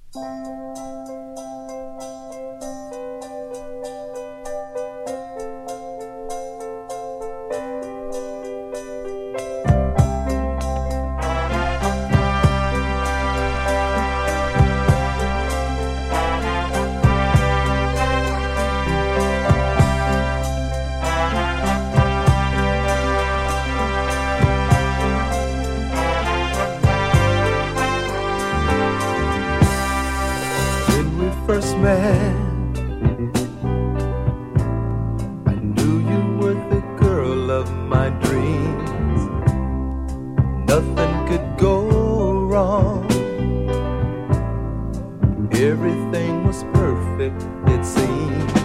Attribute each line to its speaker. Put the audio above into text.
Speaker 1: When we first met, I knew you were the girl of my dreams. Nothing could go wrong. Everything was perfect, it seemed.